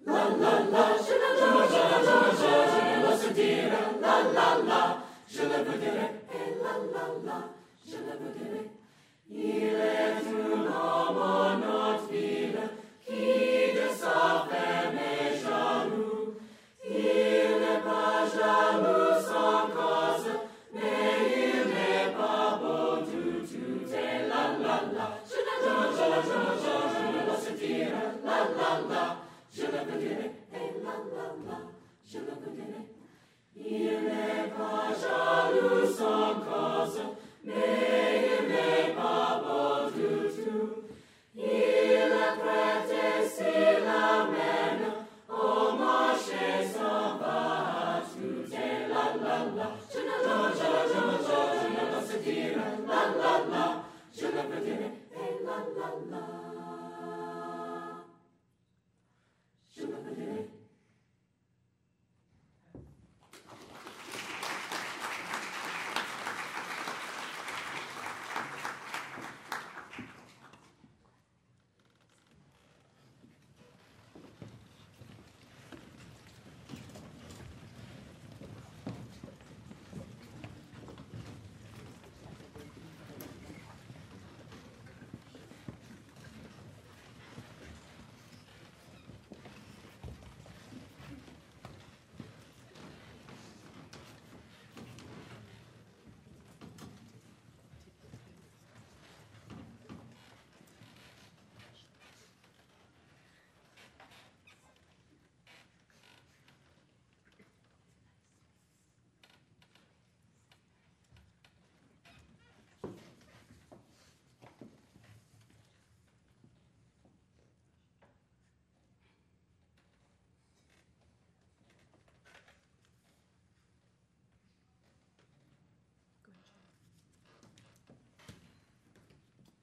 Je le voudrais, et je le voudrais. Il est un homme, notre ville, qui de sa femme est jaloux. Il n'est pas jaloux sans cause, mais il n'est pas beau du tout. Et je le laisse dire, je le voudrais, et je le voudrais. Il n'est pas jaloux sans cause, mais